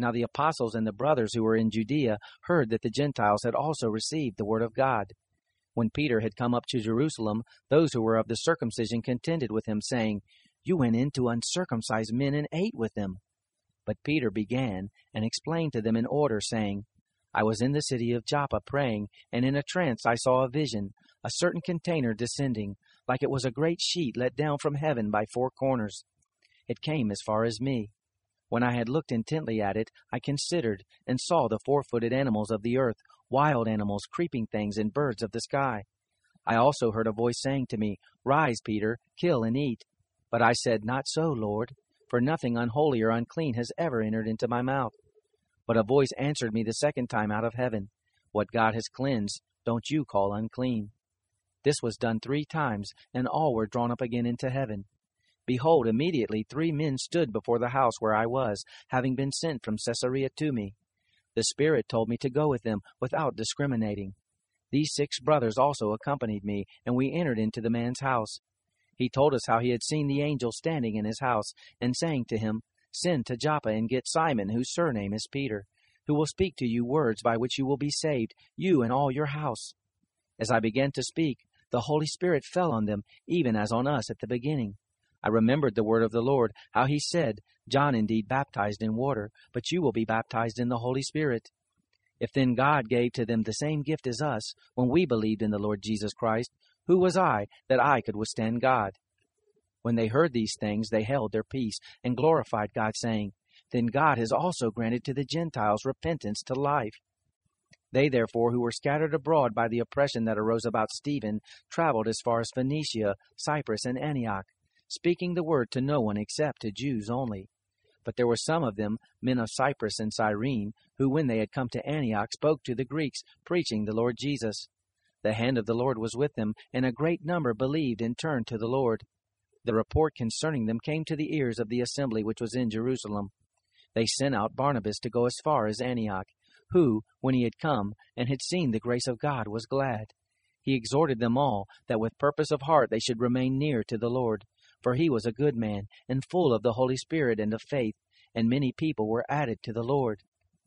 Now the apostles and the brothers who were in Judea heard that the Gentiles had also received the word of God. When Peter had come up to Jerusalem, those who were of the circumcision contended with him, saying, "You went in to uncircumcised men and ate with them." But Peter began and explained to them in order, saying, "I was in the city of Joppa praying, and in a trance I saw a vision, a certain container descending, like it was a great sheet let down from heaven by four corners. It came as far as me. When I had looked intently at it, I considered, and saw the four-footed animals of the earth, wild animals, creeping things, and birds of the sky. I also heard a voice saying to me, 'Rise, Peter, kill and eat.' But I said, 'Not so, Lord, for nothing unholy or unclean has ever entered into my mouth.' But a voice answered me the second time out of heaven, 'What God has cleansed, don't you call unclean.' This was done 3 times, and all were drawn up again into heaven. Behold, immediately 3 men stood before the house where I was, having been sent from Caesarea to me. The Spirit told me to go with them without discriminating. These 6 brothers also accompanied me, and we entered into the man's house. He told us how he had seen the angel standing in his house, and saying to him, 'Send to Joppa and get Simon, whose surname is Peter, who will speak to you words by which you will be saved, you and all your house.' As I began to speak, the Holy Spirit fell on them, even as on us at the beginning. I remembered the word of the Lord, how he said, 'John indeed baptized in water, but you will be baptized in the Holy Spirit.' If then God gave to them the same gift as us, when we believed in the Lord Jesus Christ, who was I, that I could withstand God?" When they heard these things, they held their peace, and glorified God, saying, "Then God has also granted to the Gentiles repentance to life." They therefore who were scattered abroad by the oppression that arose about Stephen traveled as far as Phoenicia, Cyprus, and Antioch, speaking the word to no one except to Jews only. But there were some of them, men of Cyprus and Cyrene, who when they had come to Antioch spoke to the Greeks, preaching the Lord Jesus. The hand of the Lord was with them, and a great number believed and turned to the Lord. The report concerning them came to the ears of the assembly which was in Jerusalem. They sent out Barnabas to go as far as Antioch, who, when he had come and had seen the grace of God, was glad. He exhorted them all, that with purpose of heart they should remain near to the Lord. For he was a good man, and full of the Holy Spirit and of faith, and many people were added to the Lord.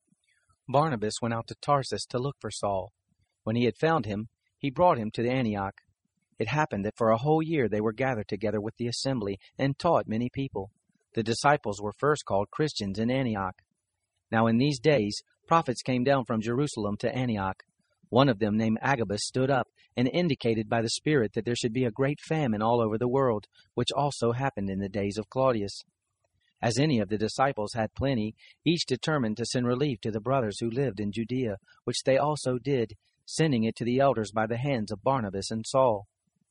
Barnabas went out to Tarsus to look for Saul. When he had found him, he brought him to Antioch. It happened that for a whole year they were gathered together with the assembly, and taught many people. The disciples were first called Christians in Antioch. Now in these days prophets came down from Jerusalem to Antioch. One of them, named Agabus, stood up and indicated by the Spirit that there should be a great famine all over the world, which also happened in the days of Claudius. As any of the disciples had plenty, each determined to send relief to the brothers who lived in Judea, which they also did, sending it to the elders by the hands of Barnabas and Saul.